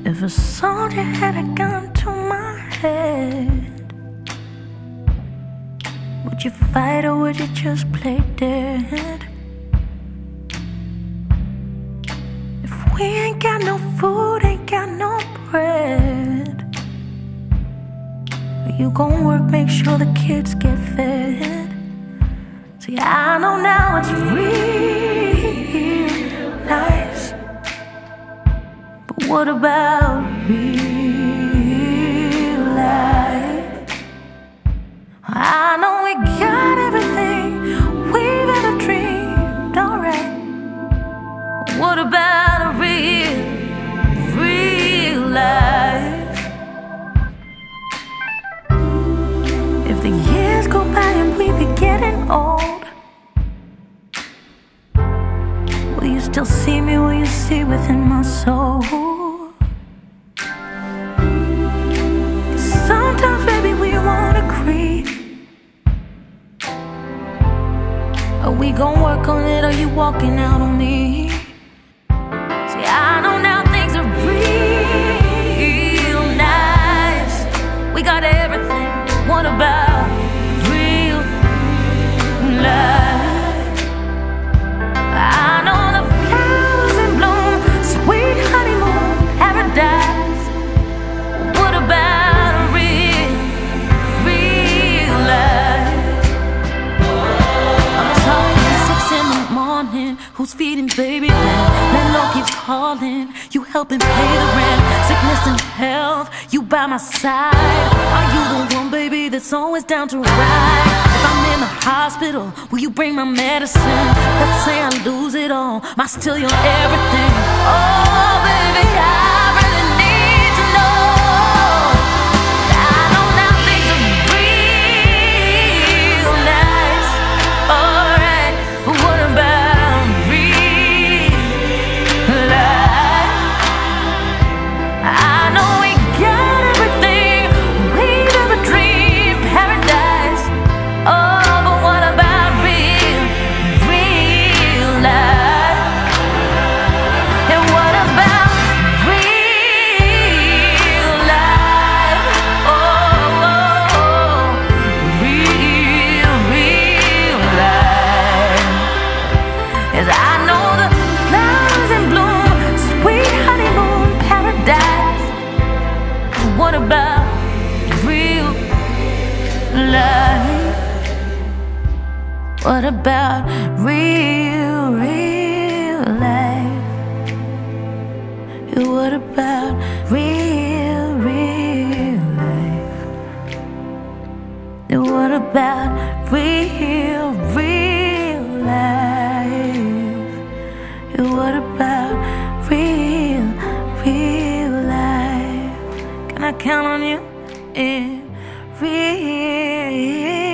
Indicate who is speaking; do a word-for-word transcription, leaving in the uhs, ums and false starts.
Speaker 1: If a soldier had a gun to my head, would you fight or would you just play dead? If we ain't got no food, ain't got no bread, you gon' work, make sure the kids get fed. See, I know now it's real nice, but what about real life? I know we got everything we've ever dreamed, alright. What about a real, real life? If the years go by and we be getting old, will you still see me? Will you see within my soul? Sometimes, baby, we won't agree. Are we gon' work on it, or are you walking out on me? See, I know now things are real nice. We got everything. What about real life? I know the flowers in bloom, sweet honeymoon paradise. What about a real, real life? I'm talking six in the morning. Who's feeding baby then? Landlord keeps calling. You helping pay the rent. Sickness and health, you by my side. Are you the one, baby, that's always down to ride? If I'm in the hospital, will you bring my medicine? Let's say I lose it all, am I still your everything? Oh, baby, I really need to know. I know now things are real nice, alright, but what about real life? I know we got everything we've ever dreamed, paradise. Oh, but what about real, real life? And what about real life? Oh, oh, oh. Real, real life. As I know the flowers in bloom, sweet honeymoon paradise. What about real life? What about real, real life? What about real, real life? What about real, real life? What about real, real life? Can I count on you? Yeah, real.